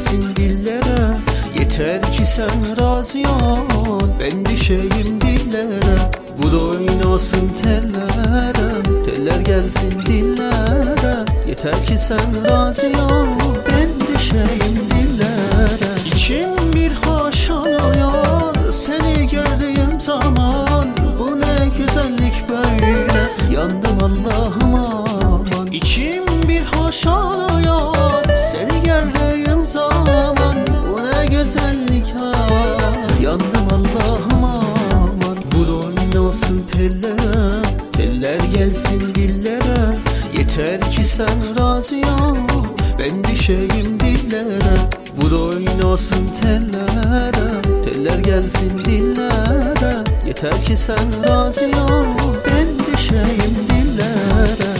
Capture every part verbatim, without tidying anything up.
gelsin dillere. Yeter ki sen razı ol, ben düşeyim dillere. Vur oynasın tellere, teller gelsin dillere. Yeter ki sen razı ol, ben düşeyim dillere. İçim bir hoş oluyor seni gördüğüm zaman. Bu ne güzellik böyle, yandım Allah'ım aman. İçim bir hoş oluyor seni gördüğüm zaman. Bu ne güzellik ha, yandım Allah'ım aman. Vur oynasın teller, teller gelsin dillere. Yeter ki sen razı ol, ben düşeyim dillere. Vur oynasın tellere, teller gelsin dillere. Yeter ki sen razı ol, ben düşeyim dillere.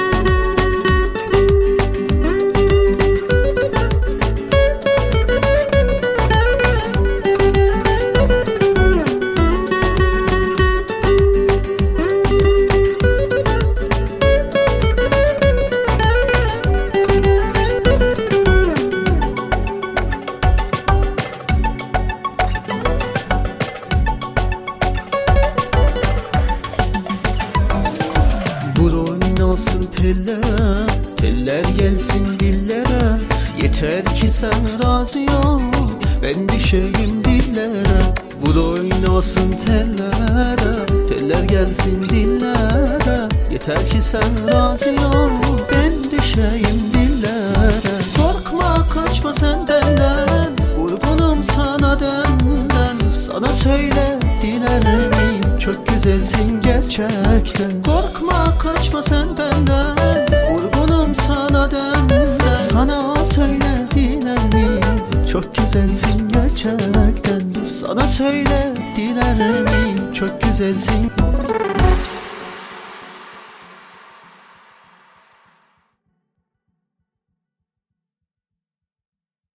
Vur oynasın teller, teller gelsin dillere. Yeter ki sen razı ol, ben düşeyim dillere. Vur oynasın tellere, teller gelsin dillere. Yeter ki sen razı ol, ben düşeyim dillere. Korkma kaçma sen benden, vurgunum sana dönden. Sana söyle dilerimi, çok güzelsin gerçekten. Korkma kaçma sen benden, vurgunum sana dönden. Sana söyle dilerimi, çok güzelsin gerçekten. Sana söyle dilerimi, çok güzelsin.